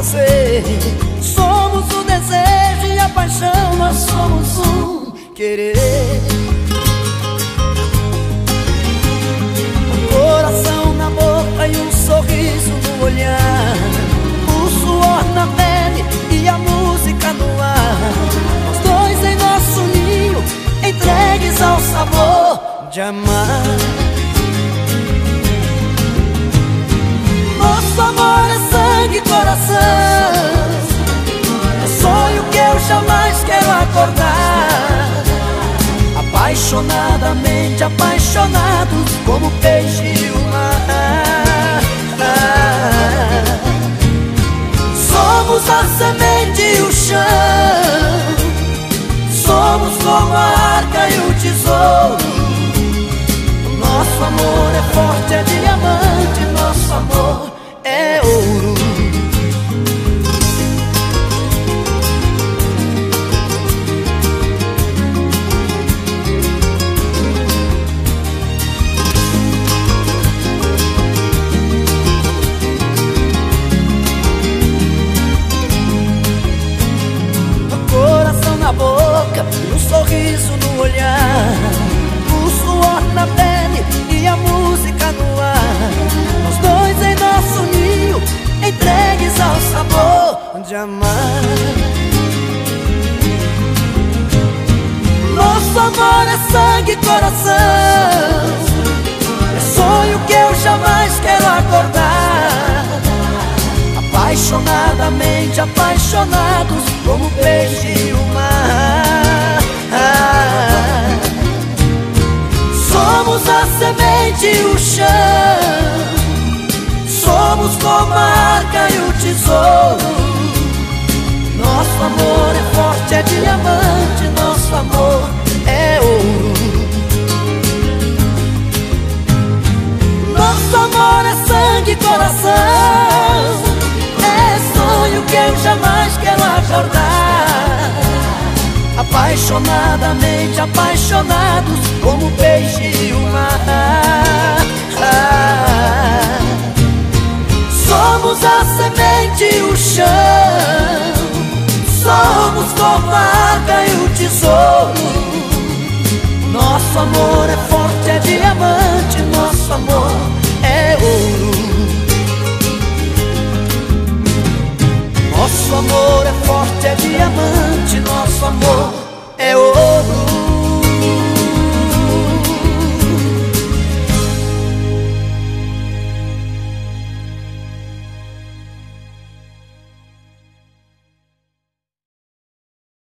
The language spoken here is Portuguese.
você. Somos o desejo e a paixão, nós somos um querer. Um coração na boca e um sorriso no olhar, o suor na pele e a música no ar. Nós dois em nosso ninho, entregues ao sabor de amar. Nosso amor é sangue e coração, é sonho que eu jamais quero acordar. Apaixonadamente apaixonados, como peixe e o mar. Somos a semente e o chão, somos como a arca e o tesouro. Nosso amor é forte, é diamante, nosso amor é ouro. Um coração na boca e um sorriso no olhar, o suor na pele e a música no ar. Nós dois em nosso ninho, entregues ao sabor de amar. Nosso amor é sangue e coração, é sonho que eu jamais quero acordar. Apaixonadamente apaixonados, como o peixe e o mar. Somos a semente e o chão, somos como a arca e o tesouro. Nosso amor é forte, é diamante, nosso amor é ouro. Nosso amor é sangue e coração, é sonho que eu jamais quero acordar. Apaixonadamente apaixonados, como o peixe e o mar. Somos a semente e o chão, somos como a arca e o tesouro. Nosso amor é forte, é diamante,